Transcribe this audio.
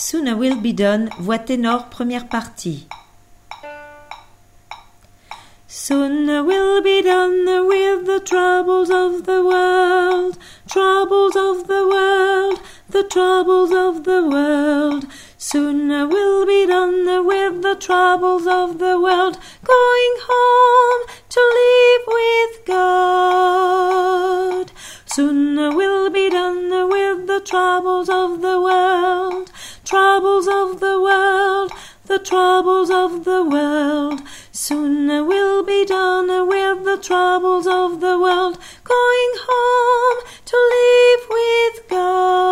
Soon I will be done, voix ténor, première partie. Soon I will be done with the troubles of the world, troubles of the world, the troubles of the world. Soon I will be done with the troubles of the world, going home to live with God. Soon I will be done with the troubles of the world, troubles of the world, the troubles of the world. Soon I will be done with the troubles of the world, going home to live with God.